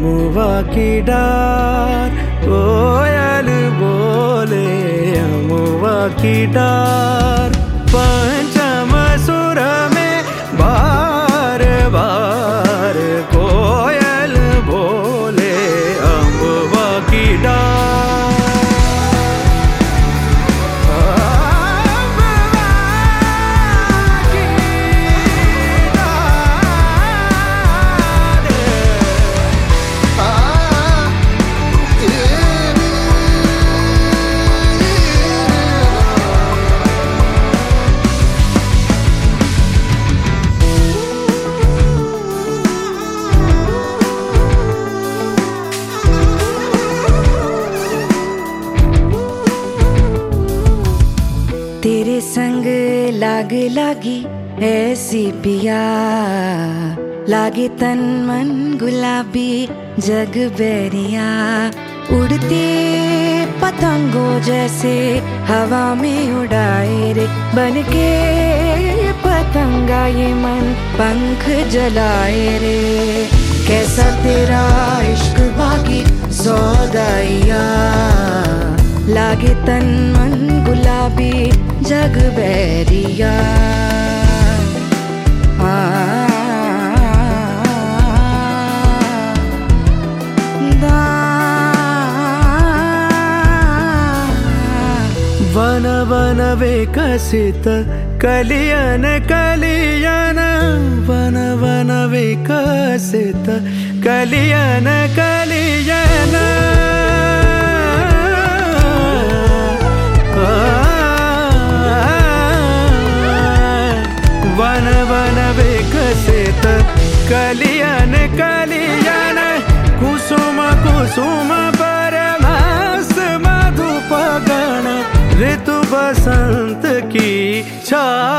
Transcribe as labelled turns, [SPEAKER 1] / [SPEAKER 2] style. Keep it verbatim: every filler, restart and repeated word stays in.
[SPEAKER 1] अमुआ की डार कोयल बोले, अमुआ की डार पंचम सुर में बार बार कोयल बोले, अमुआ की डार।
[SPEAKER 2] तेरे संग लाग लागी ऐसी पिया, लागे तन मन गुलाबी जग बैरिया। उड़ते पतंगों जैसे हवा में उड़ाए रे, बन के पतंगा ये मन पंख जलाए रे। कैसा तेरा इश्क बाकी सौदाइया, लागे तन मन गुलाबी जग बैरिया।
[SPEAKER 1] वन वन विकसित कलियन कलियन, वन वन विकसित कलियन कलियन। वन वन विकसित कलियन कलियन, कुसुम कुसुम परमास मधुपगण, ऋतु बसंत की छा